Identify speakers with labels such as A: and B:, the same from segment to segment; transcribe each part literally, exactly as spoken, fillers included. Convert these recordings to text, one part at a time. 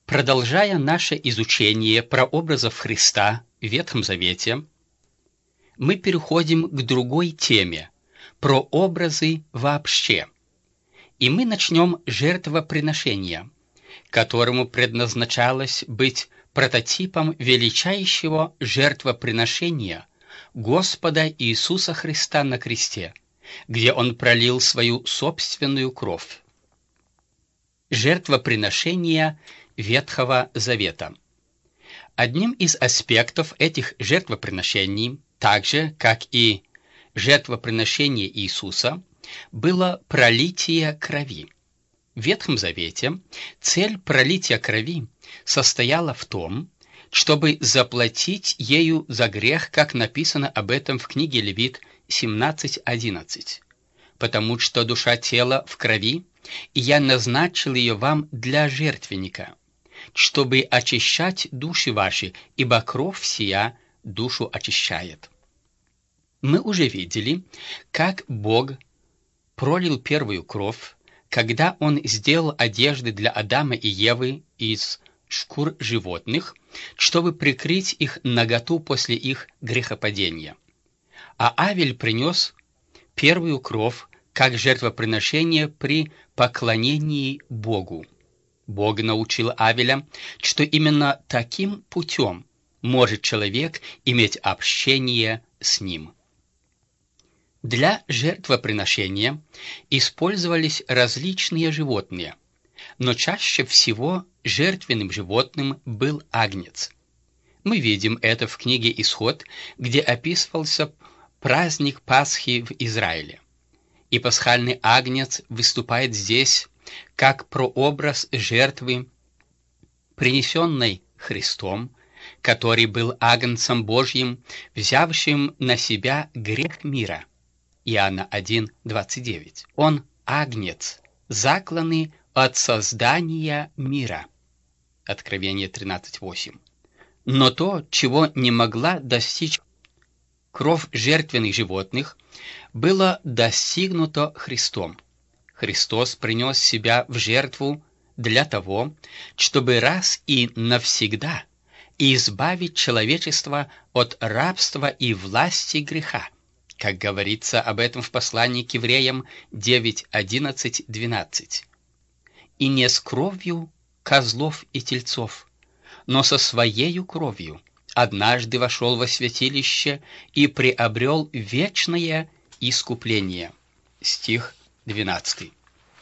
A: Продолжая наше изучение прообразов Христа в Ветхом Завете, мы переходим к другой теме – прообразы вообще. И мы начнем с жертвоприношения, которому предназначалось быть прототипом величайшего жертвоприношения Господа Иисуса Христа на кресте, где Он пролил свою собственную кровь. Жертвоприношения Ветхого Завета. Одним из аспектов этих жертвоприношений, так же, как и жертвоприношение Иисуса, было пролитие крови. В Ветхом Завете цель пролития крови состояла в том, чтобы заплатить ею за грех, как написано об этом в книге Левит семнадцать одиннадцать. «Потому что душа тела в крови, и я назначил ее вам для жертвенника, чтобы очищать души ваши, ибо кровь сия душу очищает». Мы уже видели, как Бог пролил первую кровь, когда Он сделал одежды для Адама и Евы из шкур животных, чтобы прикрыть их наготу после их грехопадения. А Авель принес первую кровь как жертвоприношение при поклонении Богу. Бог научил Авеля, что именно таким путем может человек иметь общение с Ним. Для жертвоприношения использовались различные животные, но чаще всего жертвенным животным был агнец. Мы видим это в книге «Исход», где описывался праздник Пасхи в Израиле. И пасхальный агнец выступает здесь как прообраз жертвы, принесенной Христом, который был агнцем Божьим, взявшим на себя грех мира. Иоанна один двадцать девять. Он агнец, закланный от создания мира. Откровение тринадцать восемь. Но то, чего не могла достичь кровь жертвенных животных, было достигнуто Христом. Христос принес себя в жертву для того, чтобы раз и навсегда избавить человечество от рабства и власти греха, как говорится об этом в послании к евреям девять одиннадцать двенадцать. «И не с кровью козлов и тельцов, но со своею кровью однажды вошел во святилище и приобрел вечное искупление». Стих двенадцатый.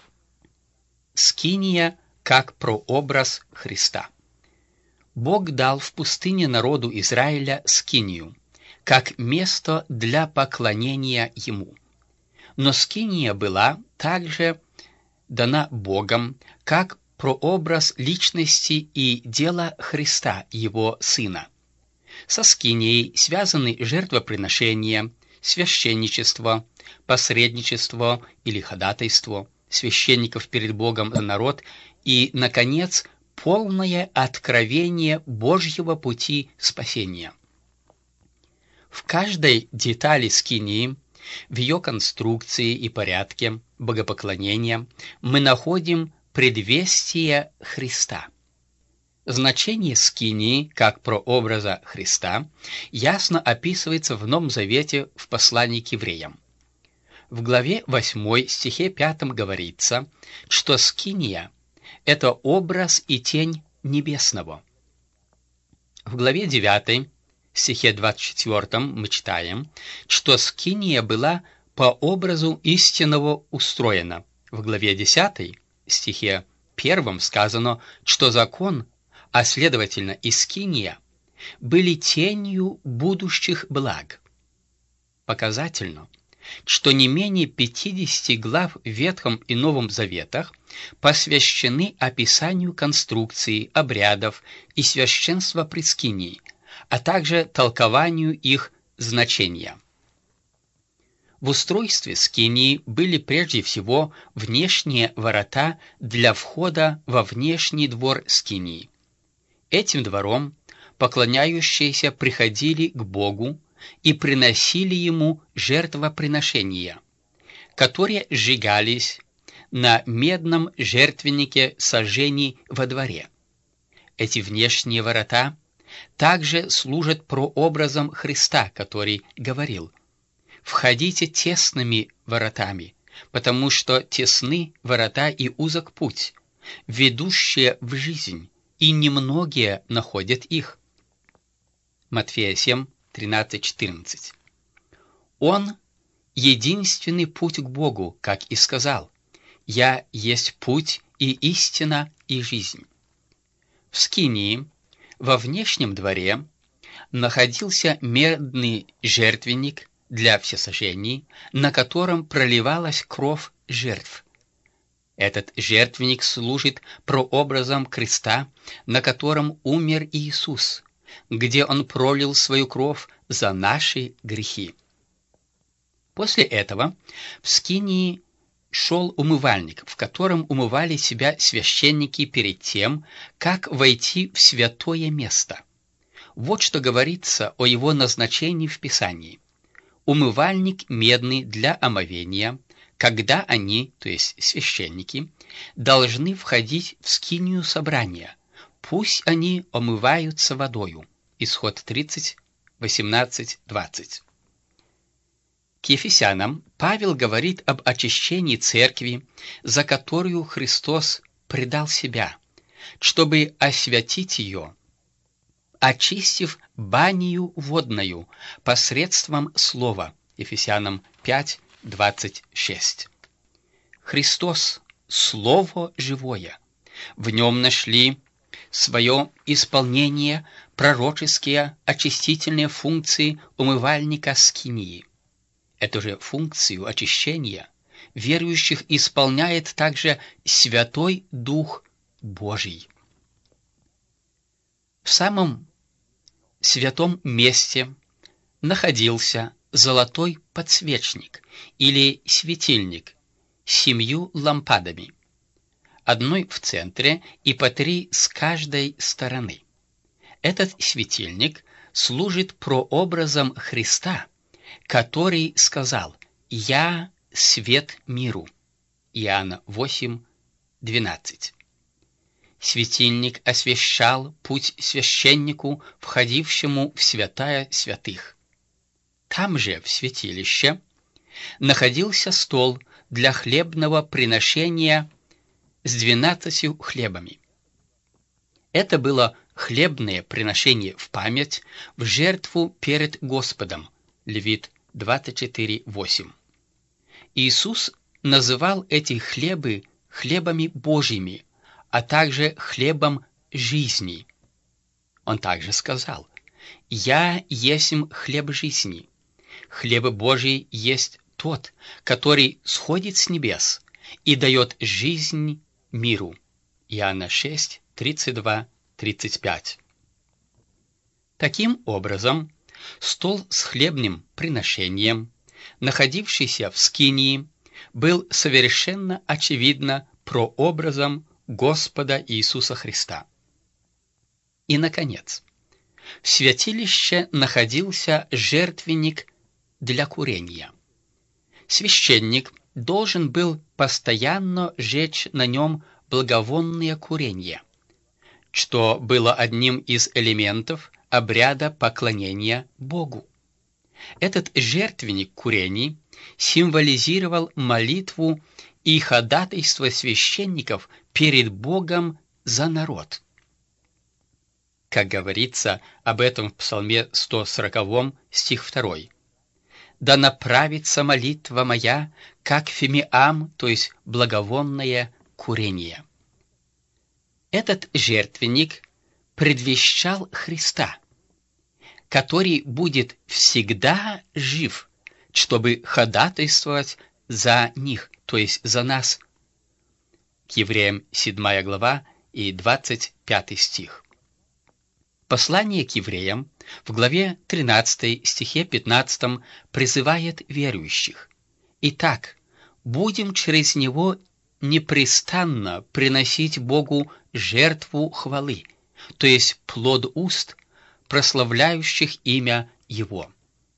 A: Скиния как прообраз Христа. Бог дал в пустыне народу Израиля скинию, как место для поклонения Ему. Но скиния была также дана Богом как прообраз личности и дела Христа, Его Сына. Со скинией связаны жертвоприношения, священничество, посредничество или ходатайство священников перед Богом за народ и, наконец, полное откровение Божьего пути спасения. В каждой детали скинии, в ее конструкции и порядке богопоклонения мы находим предвестие Христа. Значение скинии, как прообраза Христа, ясно описывается в Новом Завете в послании к евреям. В главе восьмой, стихе пятом говорится, что скиния – это образ и тень небесного. В главе девятой, стихе двадцать четвёртом мы читаем, что скиния была по образу истинного устроена. В главе десятой, стихе первом сказано, что закон, а следовательно и скиния, были тенью будущих благ. Показательно, что не менее пятидесяти глав в Ветхом и Новом Заветах посвящены описанию конструкции, обрядов и священства пред скинией, а также толкованию их значения. В устройстве скинии были прежде всего внешние ворота для входа во внешний двор скинии. Этим двором поклоняющиеся приходили к Богу и приносили Ему жертвоприношения, которые сжигались на медном жертвеннике сожжений во дворе. эти внешние ворота, также служат прообразом Христа, который говорил: «Входите тесными воротами, потому что тесны ворота и узок путь, ведущие в жизнь, и немногие находят их». Матфея семь, тринадцать, четырнадцать. Он — единственный путь к Богу, как и сказал: «Я есть путь и истина и жизнь». В скинии, во внешнем дворе, находился медный жертвенник для всесожжений, на котором проливалась кровь жертв. Этот жертвенник служит прообразом креста, на котором умер Иисус, где Он пролил свою кровь за наши грехи. После этого в скинии шел умывальник, в котором умывали себя священники перед тем, как войти в святое место. Вот что говорится о его назначении в Писании. Умывальник медный для омовения, когда они, то есть священники, должны входить в скинию собрания, пусть они омываются водою. Исход тридцать, восемнадцать, двадцать. К Ефесянам Павел говорит об очищении церкви, за которую Христос предал себя, чтобы освятить ее, очистив банию водною посредством слова. Ефесянам пять, двадцать шесть. Христос — Слово живое. В нем нашли свое исполнение пророческие очистительные функции умывальника скинии. Эту же функцию очищения верующих исполняет также Святой Дух Божий. В самом святом месте находился золотой подсвечник или светильник с семью лампадами, одной в центре и по три с каждой стороны. Этот светильник служит прообразом Христа, который сказал: «Я свет миру». Иоанна восемь, двенадцать. Светильник освещал путь священнику, входившему в святая святых. Там же, в святилище, находился стол для хлебного приношения с двенадцатью хлебами. Это было хлебное приношение в память, в жертву перед Господом. Левит двадцать четыре, восемь. Иисус называл эти хлебы хлебами Божьими, а также хлебом жизни. Он также сказал: «Я есмь хлеб жизни». Хлеб Божий есть тот, который сходит с небес и дает жизнь миру. Иоанна шесть, тридцать два, тридцать пять. Таким образом, стол с хлебным приношением, находившийся в скинии, был совершенно очевидно прообразом Господа Иисуса Христа. И, наконец, в святилище находился жертвенник для курения. Священник должен был постоянно жечь на нем благовонное курение, что было одним из элементов обряда поклонения Богу. Этот жертвенник курений символизировал молитву и ходатайство священников перед Богом за народ. Как говорится об этом в Псалме сто сорок, стих два. «Да направится молитва моя, как фимиам», то есть благовонное курение. Этот жертвенник предвещал Христа, который будет всегда жив, чтобы ходатайствовать за них, то есть за нас. К Евреям седьмая глава и двадцать пятый стих. Послание к евреям в главе тринадцатой, стихе пятнадцатом призывает верующих: «Итак, будем через него непрестанно приносить Богу жертву хвалы, то есть плод уст, прославляющих имя Его».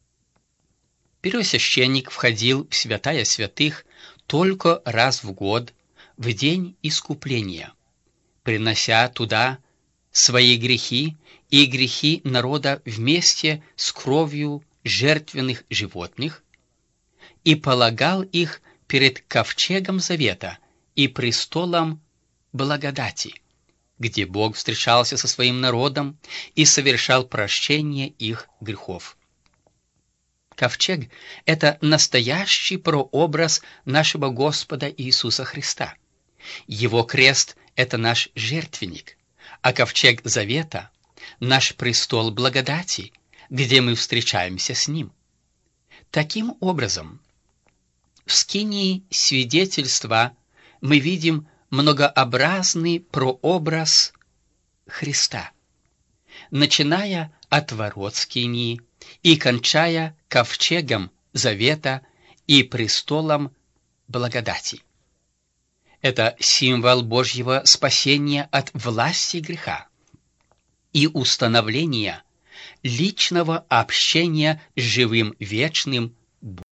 A: Первосвященник входил в святая святых только раз в год, в день искупления, принося туда свои грехи и грехи народа вместе с кровью жертвенных животных и полагал их перед ковчегом завета и престолом благодати, где Бог встречался со своим народом и совершал прощение их грехов. Ковчег – это настоящий прообраз нашего Господа Иисуса Христа. Его крест – это наш жертвенник, а ковчег завета – наш престол благодати, где мы встречаемся с Ним. Таким образом, в скинии свидетельства мы видим многообразный прообраз Христа, начиная от ворот скинии и кончая ковчегом завета и престолом благодати. Это символ Божьего спасения от власти греха и установления личного общения с живым вечным